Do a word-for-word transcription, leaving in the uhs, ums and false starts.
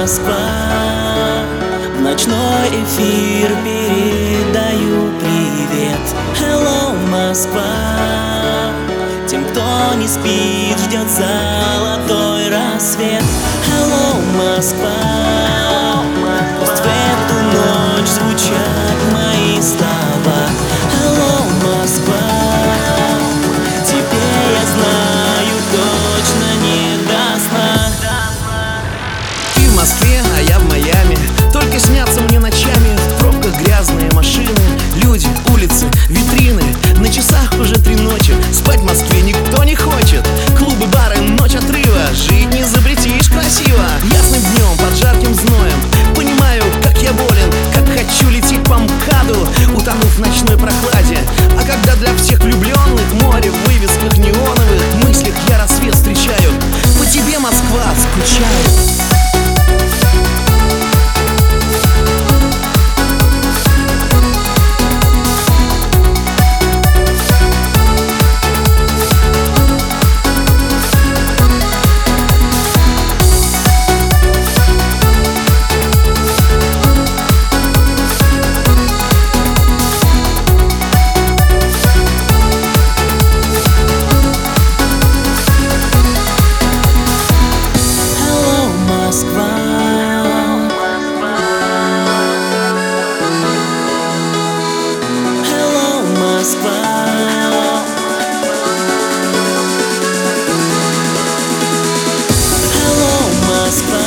Москва. В ночной эфир передаю привет. Hello, Москва. Тем, кто не спит, ждет золотой рассвет. Hello, Москва. Пусть в эту ночь звучат мои слова. Hello, Москва. Тебе, я знаю, точно не до сна. Ты в Москве, а я в Майами. Только снятся мне ночами. В пробках грязные машины, люди, улицы, витрины. На часах уже три ночи. Спать в Москве никто не хочет. Клубы, бары, ночь отрыва. Жить не запретишь красиво. Ясным днем, под жарким зноем. Понимаю, как я болен, как хочу лететь по МКАДу, утонув в ночной прохладе. А когда для всех влюбленных море в вывесках неоновых, в мыслях я рассвет встречаю. По тебе, Москва, скучаю. Москва. Hello, Москва.